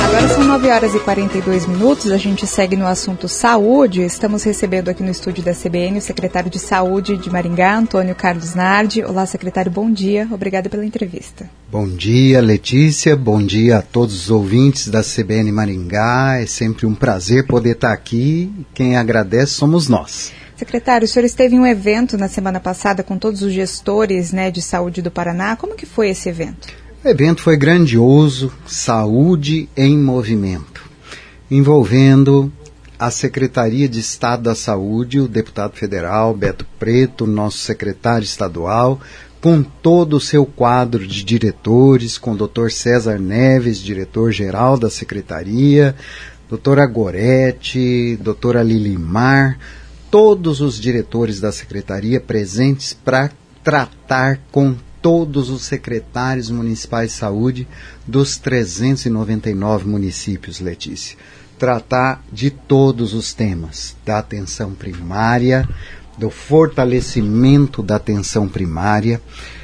Agora são 9 horas e 42 minutos, a gente segue no assunto saúde. Estamos recebendo aqui no estúdio da CBN o secretário de Saúde de Maringá, Antônio Carlos Nardi. Olá, secretário, bom dia, obrigada pela entrevista. Bom dia, Letícia, bom dia a todos os ouvintes da CBN Maringá. É sempre um prazer poder estar aqui, quem agradece somos nós. Secretário, o senhor esteve em um evento na semana passada com todos os gestores, de saúde do Paraná. Como que foi esse evento? O evento foi grandioso, Saúde em Movimento, envolvendo a Secretaria de Estado da Saúde, o deputado federal Beto Preto, nosso secretário estadual, com todo o seu quadro de diretores, com o Dr. César Neves, diretor-geral da Secretaria, doutora Gorete, doutora Lilimar, todos os diretores da Secretaria presentes para tratar com todos os secretários municipais de saúde dos 399 municípios, Letícia. Tratar de todos os temas, da atenção primária, do fortalecimento da atenção primária,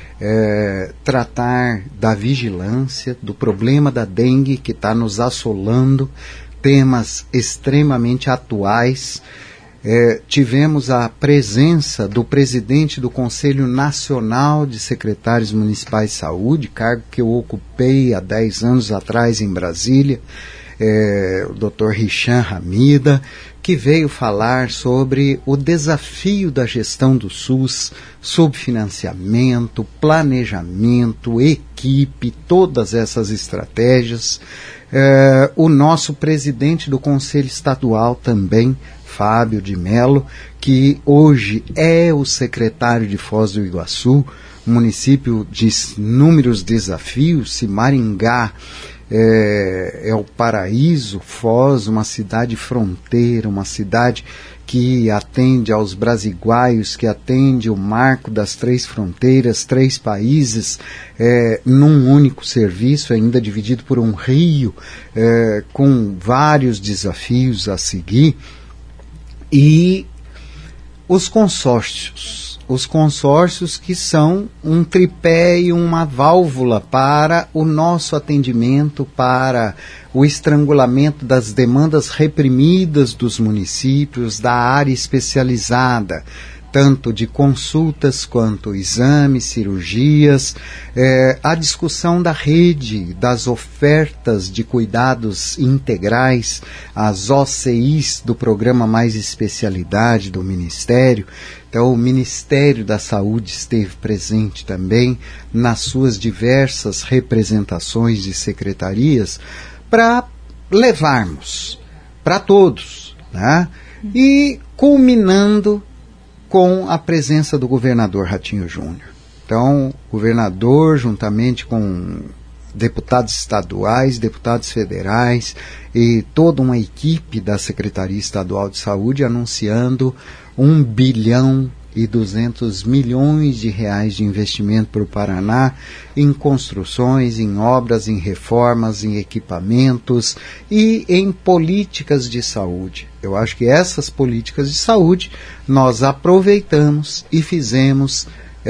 tratar da vigilância, do problema da dengue que está nos assolando, temas extremamente atuais. Tivemos a presença do presidente do Conselho Nacional de Secretários Municipais de Saúde, cargo que eu ocupei há 10 anos atrás em Brasília, o Dr. Richan Hamida, que veio falar sobre o desafio da gestão do SUS, subfinanciamento, planejamento, equipe, todas essas estratégias. O nosso presidente do Conselho Estadual também, Fábio de Mello, que hoje é o secretário de Foz do Iguaçu, município de inúmeros desafios. Se Maringá é o paraíso, Foz, uma cidade fronteira, uma cidade que atende aos brasiguaios, que atende o marco das 3 fronteiras, 3 países, num único serviço, ainda dividido por um rio, com vários desafios a seguir. E os consórcios que são um tripé e uma válvula para o nosso atendimento, para o estrangulamento das demandas reprimidas dos municípios, da área especializada, tanto de consultas quanto exames, cirurgias, a discussão da rede, das ofertas de cuidados integrais, as OCIs do programa Mais Especialidade do Ministério. Então, o Ministério da Saúde esteve presente também nas suas diversas representações de secretarias para levarmos para todos, né? E culminando com a presença do governador Ratinho Júnior. Então, o governador, juntamente com deputados estaduais, deputados federais e toda uma equipe da Secretaria Estadual de Saúde anunciando 1 bilhão e 200 milhões de reais de investimento para o Paraná em construções, em obras, em reformas, em equipamentos e em políticas de saúde. Eu acho que essas políticas de saúde nós aproveitamos e fizemos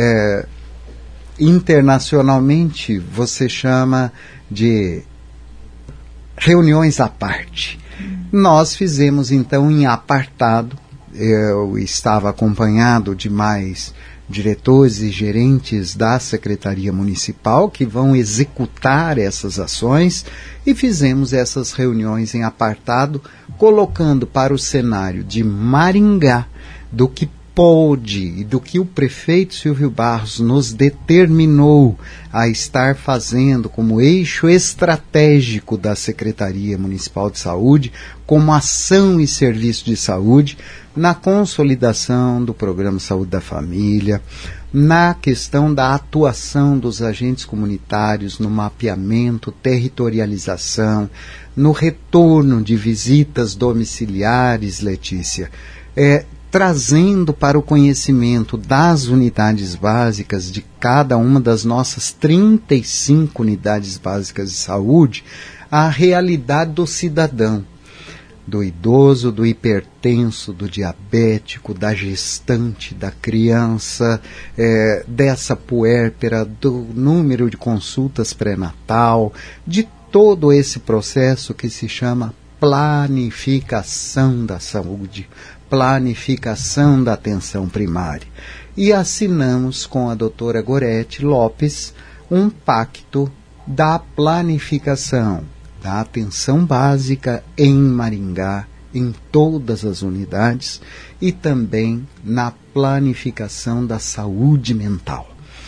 internacionalmente, você chama de reuniões à parte. Nós fizemos então em apartado. Eu estava acompanhado de mais diretores e gerentes da Secretaria Municipal que vão executar essas ações e fizemos essas reuniões em apartado, colocando para o cenário de Maringá do que pôde e do que o prefeito Silvio Barros nos determinou a estar fazendo como eixo estratégico da Secretaria Municipal de Saúde, como ação e serviço de saúde, na consolidação do Programa Saúde da Família, na questão da atuação dos agentes comunitários, no mapeamento, territorialização, no retorno de visitas domiciliares, Letícia, trazendo para o conhecimento das unidades básicas de cada uma das nossas 35 unidades básicas de saúde, a realidade do cidadão, do idoso, do hipertenso, do diabético, da gestante, da criança, dessa puérpera, do número de consultas pré-natal, de todo esse processo que se chama planificação da saúde, planificação da atenção primária. E assinamos com a doutora Gorete Lopes um pacto da planificação da atenção básica em Maringá, em todas as unidades, e também na planificação da saúde mental.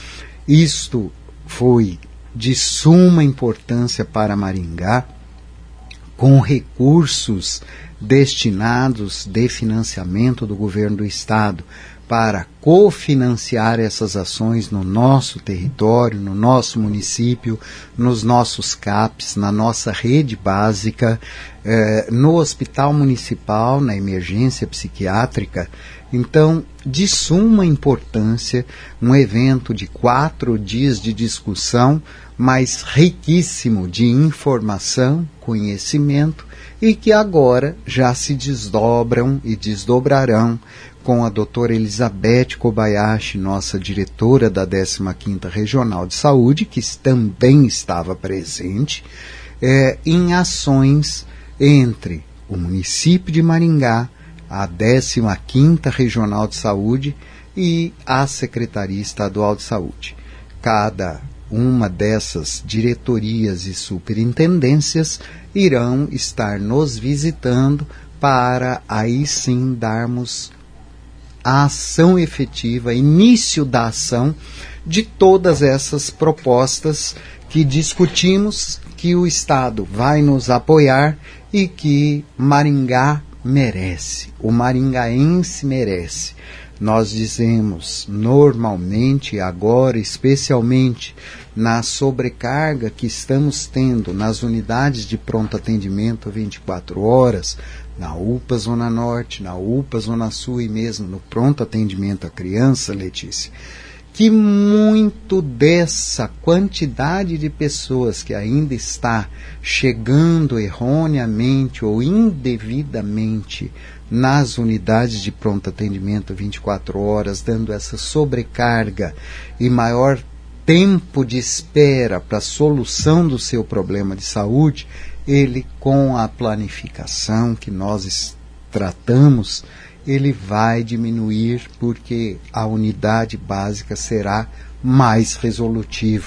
Isto foi de suma importância para Maringá, com recursos destinados de financiamento do governo do estado para cofinanciar essas ações no nosso território, no nosso município, nos nossos CAPs, na nossa rede básica, no hospital municipal, na emergência psiquiátrica. Então, de suma importância, um evento de 4 dias de discussão, mas riquíssimo de informação, conhecimento, e que agora já se desdobram e desdobrarão com a doutora Elizabeth Kobayashi, nossa diretora da 15ª Regional de Saúde, que também estava presente, em ações entre o município de Maringá, a 15ª Regional de Saúde e a Secretaria Estadual de Saúde. Cada uma dessas diretorias e superintendências irão estar nos visitando para aí sim darmos a ação efetiva, início da ação de todas essas propostas que discutimos, que o Estado vai nos apoiar e que Maringá merece, o maringaense merece. Nós dizemos normalmente, agora especialmente na sobrecarga que estamos tendo nas unidades de pronto atendimento 24 horas, na UPA Zona Norte, na UPA Zona Sul e mesmo no pronto atendimento à criança, Letícia, que muito dessa quantidade de pessoas que ainda está chegando erroneamente ou indevidamente nas unidades de pronto atendimento 24 horas, dando essa sobrecarga e maior tempo de espera para a solução do seu problema de saúde, ele, com a planificação que nós tratamos, ele vai diminuir, porque a unidade básica será mais resolutiva.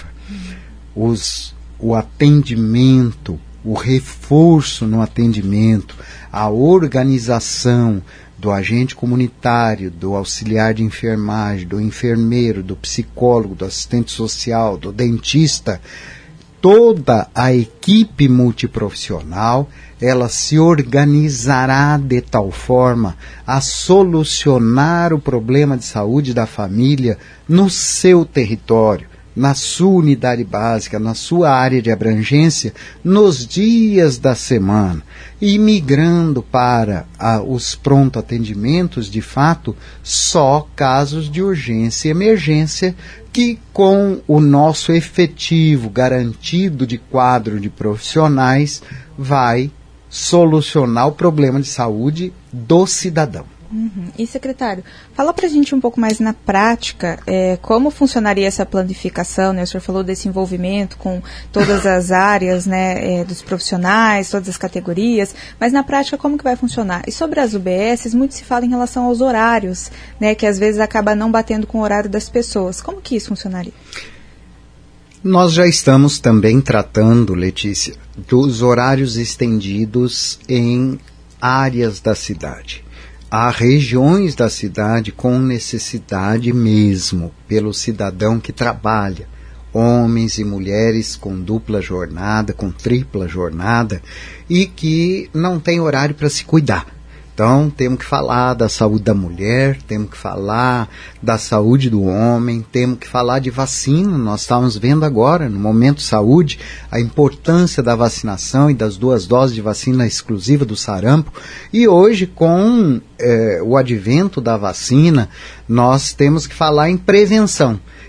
O atendimento, o reforço no atendimento, a organização do agente comunitário, do auxiliar de enfermagem, do enfermeiro, do psicólogo, do assistente social, do dentista, toda a equipe multiprofissional, ela se organizará de tal forma a solucionar o problema de saúde da família no seu território, na sua unidade básica, na sua área de abrangência, nos dias da semana, e migrando para os pronto atendimentos, de fato, só casos de urgência e emergência, que com o nosso efetivo garantido de quadro de profissionais vai solucionar o problema de saúde do cidadão. E, secretário, fala para a gente um pouco mais na prática como funcionaria essa planificação, né? O senhor falou desse envolvimento com todas as áreas, né, dos profissionais, todas as categorias, mas na prática como que vai funcionar? E sobre as UBSs, muito se fala em relação aos horários, né, que às vezes acaba não batendo com o horário das pessoas. Como que isso funcionaria? Nós já estamos também tratando, Letícia, dos horários estendidos em áreas da cidade. Há regiões da cidade com necessidade mesmo, pelo cidadão que trabalha, homens e mulheres com dupla jornada, com tripla jornada, e que não tem horário para se cuidar. Então, temos que falar da saúde da mulher, temos que falar da saúde do homem, temos que falar de vacina. Nós estamos vendo agora, no Momento Saúde, a importância da vacinação e das 2 doses de vacina exclusiva do sarampo. E hoje, com o advento da vacina, nós temos que falar em prevenção.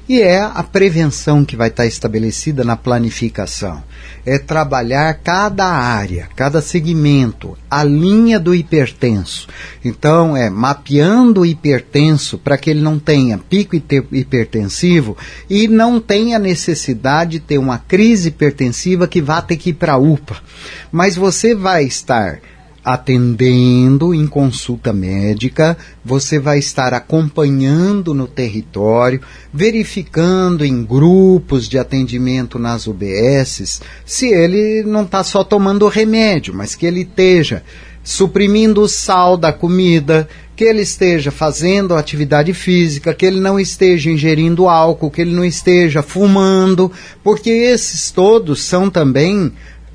E é a prevenção que vai estar estabelecida na planificação. É trabalhar cada área, cada segmento, a linha do hipertenso. Então, mapeando o hipertenso para que ele não tenha pico hipertensivo e não tenha necessidade de ter uma crise hipertensiva que vá ter que ir para a UPA. Mas você vai estar atendendo em consulta médica, você vai estar acompanhando no território, verificando em grupos de atendimento nas UBSs, se ele não está só tomando remédio, mas que ele esteja suprimindo o sal da comida, que ele esteja fazendo atividade física, que ele não esteja ingerindo álcool, que ele não esteja fumando, porque esses todos são também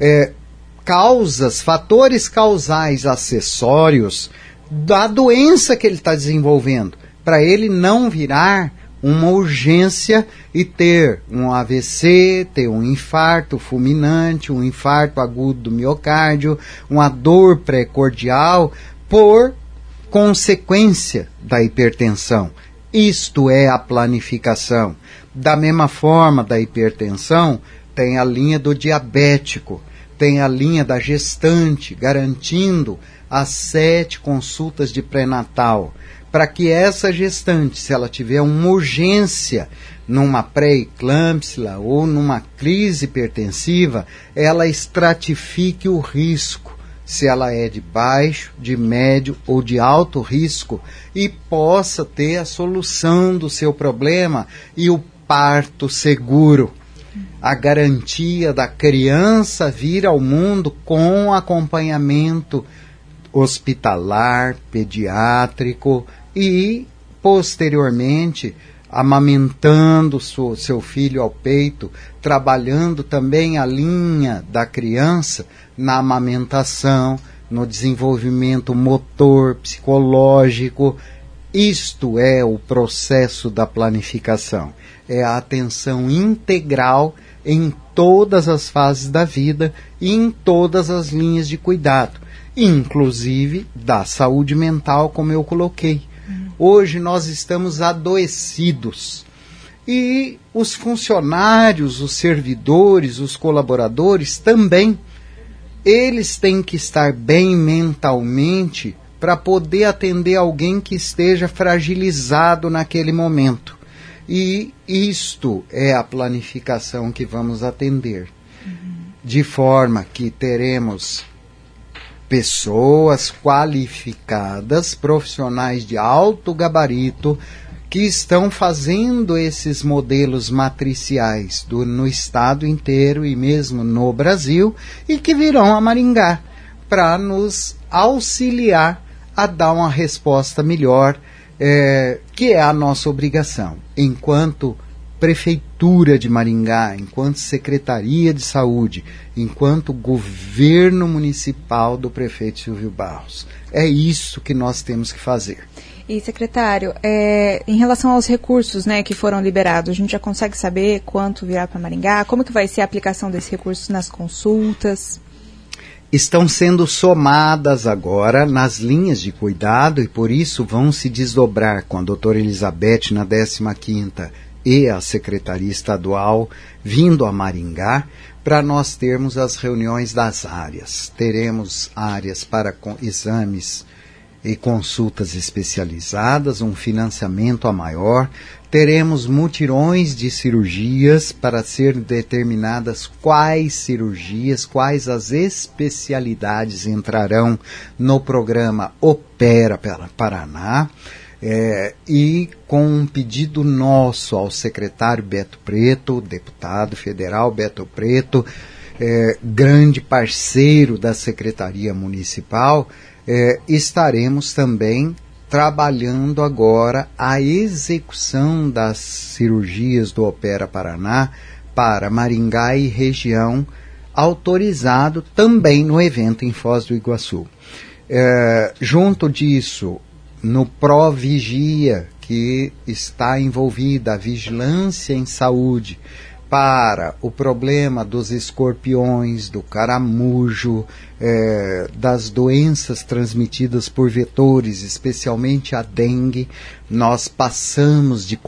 fatores causais acessórios da doença que ele está desenvolvendo, para ele não virar uma urgência e ter um AVC, ter um infarto fulminante, um infarto agudo do miocárdio, uma dor precordial, por consequência da hipertensão. Isto é a planificação. Da mesma forma da hipertensão, tem a linha do diabético, tem a linha da gestante, garantindo as 7 consultas de pré-natal, para que essa gestante, se ela tiver uma urgência numa pré-eclâmpsia ou numa crise hipertensiva, ela estratifique o risco, se ela é de baixo, de médio ou de alto risco, e possa ter a solução do seu problema e o parto seguro. A garantia da criança vir ao mundo com acompanhamento hospitalar, pediátrico e, posteriormente, amamentando seu filho ao peito, trabalhando também a linha da criança na amamentação, no desenvolvimento motor, psicológico. Isto é o processo da planificação. É a atenção integral em todas as fases da vida e em todas as linhas de cuidado, inclusive da saúde mental, como eu coloquei. Hoje nós estamos adoecidos e os funcionários, os servidores, os colaboradores também, eles têm que estar bem mentalmente para poder atender alguém que esteja fragilizado naquele momento. E isto é a planificação que vamos atender. De forma que teremos pessoas qualificadas, profissionais de alto gabarito, que estão fazendo esses modelos matriciais no estado inteiro e mesmo no Brasil, e que virão a Maringá para nos auxiliar a dar uma resposta melhor, que é a nossa obrigação, enquanto Prefeitura de Maringá, enquanto Secretaria de Saúde, enquanto governo municipal do prefeito Silvio Barros. É isso que nós temos que fazer. E, secretário, em relação aos recursos, né, que foram liberados, a gente já consegue saber quanto virá para Maringá? Como que vai ser a aplicação desses recursos nas consultas? Estão sendo somadas agora nas linhas de cuidado e por isso vão se desdobrar com a doutora Elizabeth na 15ª e a Secretaria Estadual vindo a Maringá para nós termos as reuniões das áreas. Teremos áreas para exames e consultas especializadas, um financiamento a maior. Teremos mutirões de cirurgias para ser determinadas quais cirurgias, quais as especialidades entrarão no programa Opera Paraná. E com um pedido nosso ao secretário Beto Preto, deputado federal Beto Preto, grande parceiro da Secretaria Municipal, estaremos também trabalhando agora a execução das cirurgias do Opera Paraná para Maringá e região, autorizado também no evento em Foz do Iguaçu. Junto disso, no Provigia, que está envolvida a vigilância em saúde para o problema dos escorpiões, do caramujo, das doenças transmitidas por vetores, especialmente a dengue. Nós passamos de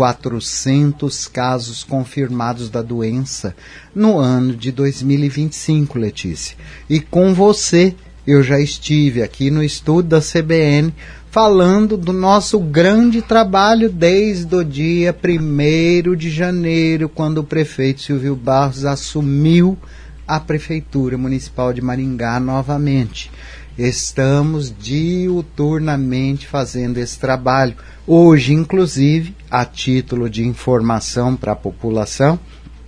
400 casos confirmados da doença no ano de 2025, Letícia. E com você, eu já estive aqui no estúdio da CBN falando do nosso grande trabalho desde o dia 1º de janeiro, quando o prefeito Silvio Barros assumiu a Prefeitura Municipal de Maringá novamente. Estamos diuturnamente fazendo esse trabalho. Hoje, inclusive, a título de informação para a população,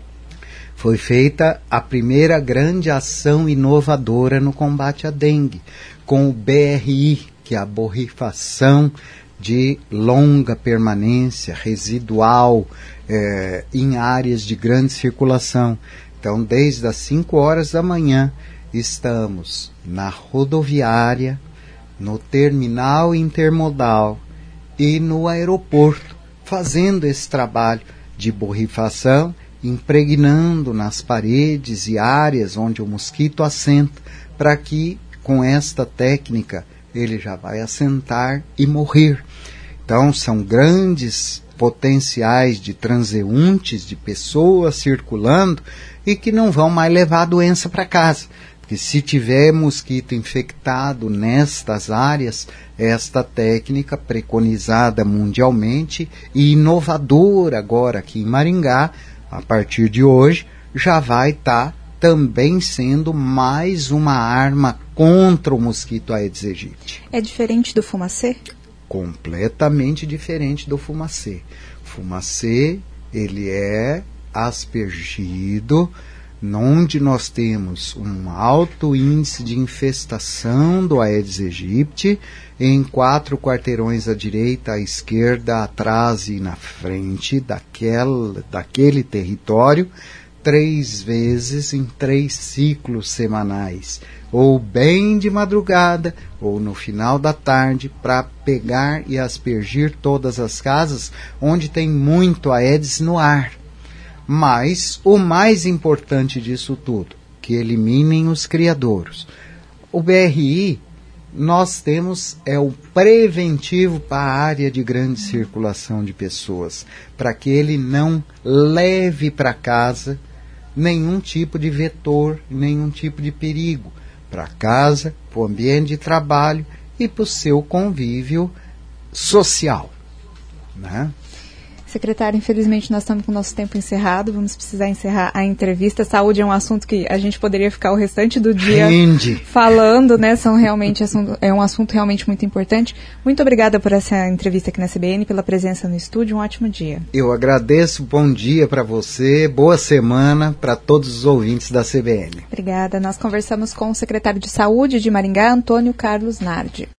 foi feita a primeira grande ação inovadora no combate à dengue, com o BRI, que é a borrifação de longa permanência, residual, em áreas de grande circulação. Então, desde as 5 horas da manhã, estamos na rodoviária, no terminal intermodal e no aeroporto, fazendo esse trabalho de borrifação, impregnando nas paredes e áreas onde o mosquito assenta, para que, com esta técnica, ele já vai assentar e morrer. Então, são grandes potenciais de transeuntes, de pessoas circulando e que não vão mais levar a doença para casa. Porque se tiver mosquito infectado nestas áreas, esta técnica preconizada mundialmente e inovadora agora aqui em Maringá, a partir de hoje, já vai estar também sendo mais uma arma contra o mosquito Aedes aegypti. É diferente do fumacê? Completamente diferente do fumacê. Fumacê, ele é aspergido, onde nós temos um alto índice de infestação do Aedes aegypti, em 4 quarteirões à direita, à esquerda, atrás e na frente daquele território, 3 vezes em 3 ciclos semanais, ou bem de madrugada, ou no final da tarde, para pegar e aspergir todas as casas onde tem muito Aedes no ar. Mas o mais importante disso tudo, que eliminem os criadouros. O BRI, nós temos, o preventivo para a área de grande circulação de pessoas, para que ele não leve para casa nenhum tipo de vetor, nenhum tipo de perigo, para casa, para o ambiente de trabalho e para o seu convívio social, né? Secretário, infelizmente nós estamos com o nosso tempo encerrado, vamos precisar encerrar a entrevista. Saúde é um assunto que a gente poderia ficar o restante do dia falando, né? É um assunto realmente muito importante. Muito obrigada por essa entrevista aqui na CBN, pela presença no estúdio, um ótimo dia. Eu agradeço, bom dia para você, boa semana para todos os ouvintes da CBN. Obrigada, nós conversamos com o secretário de Saúde de Maringá, Antônio Carlos Nardi.